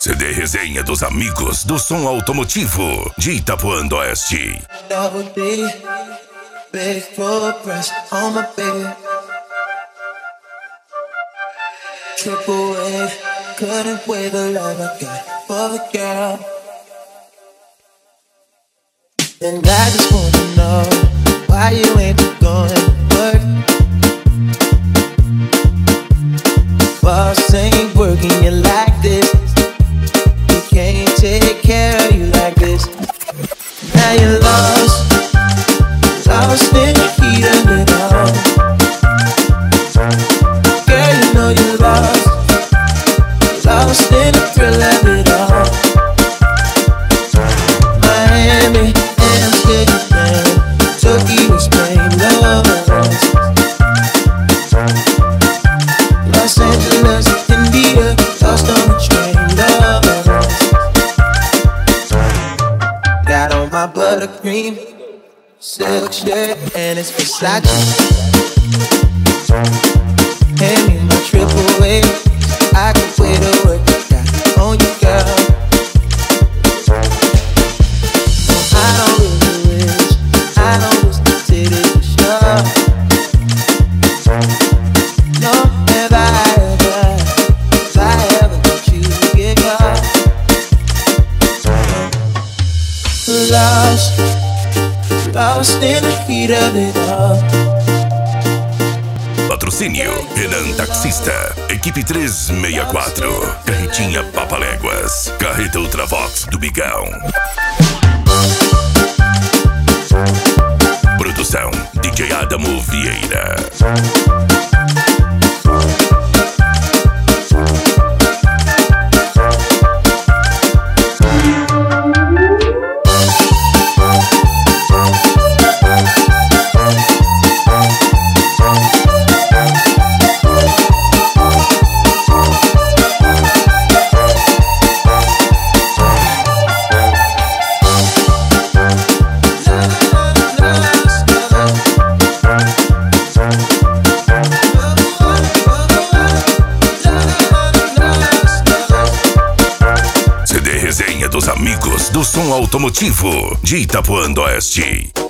CD Resenha dos Amigos do Som Automotivo de Itapuã do Oeste. Double D, big full press on my baby. Triple wave, couldn't wait the love I got for the girl. And I just wanna know why you ain't going to work. Boss ain't working you like this. He can't take care of you like this. Now you're lost in the heat of it all. Girl, you know you're lost in the thrill of it all. Miami, Amsterdam, Tokyo, Spain, Los Angeles, India, lost on the train, got on my buttercream silk shirt and it's Versace. Hand me my triple A, I can wait to work. Got on you, girl. I don't really wish the city was sure. No, if I ever let you get caught. Lost in the heat of it all. Patrocínio Renan Taxista, Equipe 364, Carretinha Papaléguas, Carreta Ultravox do Bigão. Produção DJ Adamo Vieira. CD Resenha dos Amigos do Som Automotivo de Itapuã do Oeste.